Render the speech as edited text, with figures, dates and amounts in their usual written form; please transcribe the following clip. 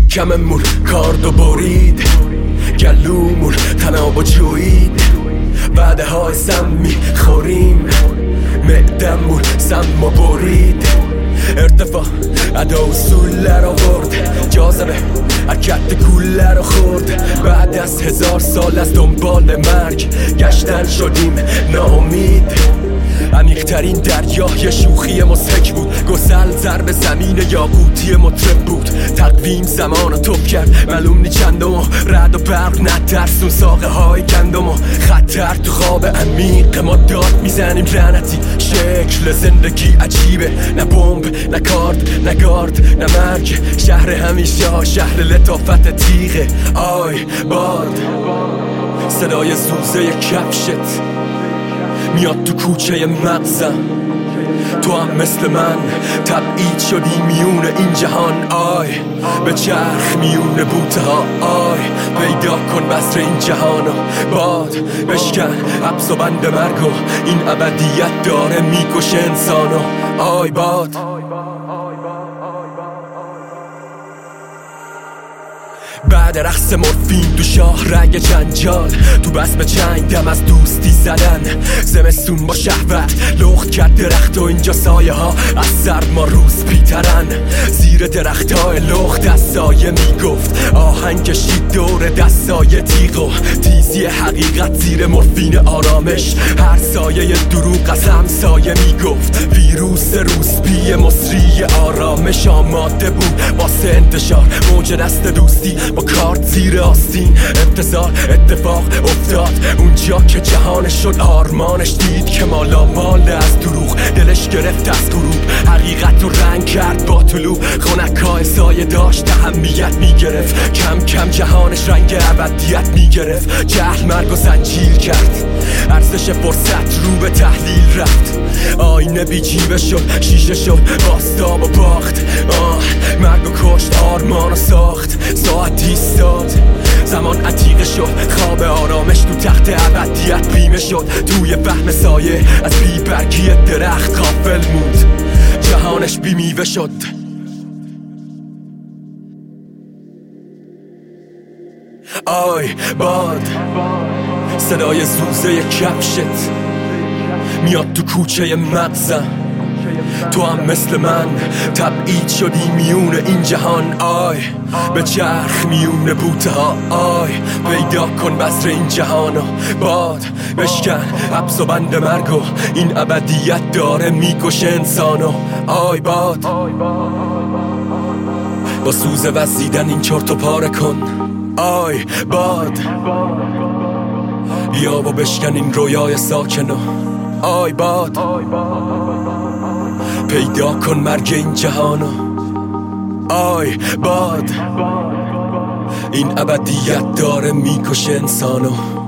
کممون کاردو برید، گلومون تنابو جوید، وعده های سم میخوریم، معدمون سم و برید. ارتفاع ادا اصول رو برد، جاذبه حرکت کوله رو خورد. بعد از 1000 سال از دنبال مرگ گشتن شدیم ناامید. عمیق‌ترین دریای شوخی مضحک بود، گسل ضرب زمین یاقوتی مطرب بود. تقویم زمان رو توب کرد، معلوم نی چندم و رعد و برق نترسون ساقه های گندم و خطر تو خواب عمیق ما داد میزنیم. لعنتی شکل زندگی عجیبه، نه بمب نه کارد نه گارد نه مرگ. شهر همیشه شهر لطافت تیغه. آی باد صدای زوزه کفشت میاد تو کوچه مغزم. تو هم مثل من تبعید شدی میون این جهان. آی به چرخ میون بوته ها. آی پیدا کن بسر این جهانو. باد بشکن حبس و بند مرگ و این ابدیت داره میکشه انسانو. آی باد بعد رقص مورفین تو شاه رگ جنجال، تو بزم جنگ دم از دوستی زدن. زمستون با شهوت لخت کرد درخت و اینجا سایه ها از سرما روز بیترن. زیر درخت های لخت از سایه میگفت، آهنگ کشید دور دستای تیغ و تیزی حقیقت زیر مورفین آرامش. هر سایه دروغ از همسایه میگفت، ویروس روسبی مصری آرامش آماده بود واسه انتشار. موج دست دوستی با کارت زیر آستین، انتظار اتفاق افتاد اونجا که جهانش شد آرمانش. دید که مالا مال از دروغ، دلش گرفت از غروب، حقیقت رو رنگ کرد با طلوع. خنکای سایه داشت اهمیت میگرفت، کم کم جهانش رنگ ابدیت میگرفت. جهل مرگ و زنجیر کرد، ارزش فرصت رو به تحلیل رفت. آینه بی جیبه شد، شیشه شد باستاب و باخت. مرگ و کشت آرمان و ساخت. ساعت ایستاد، زمان عتیقه شد، خواب آرامش تو تخت ابدیت بیمه شد. توی فهم سایه از بی برگی درخت غافل موند، جهانش بی میوه شد. آی باد صدای زوزه کفشت میاد تو کوچه مغزم. تو هم مثل من تبعید شدی میون این جهان. آی به چرخ میون بوته ها. آی پیدا کن بسر این جهانو. باد بشکن حبس و بند مرگ و این ابدیت داره میکشه انسانو. آی باد با سوز وزیدن این چرت و پاره کن. آی باد بیا و بشکن این رویای ساکنو. آی باد پیدا کن مرگ این جهانو. آی باد این ابدیت داره میکشه انسانو.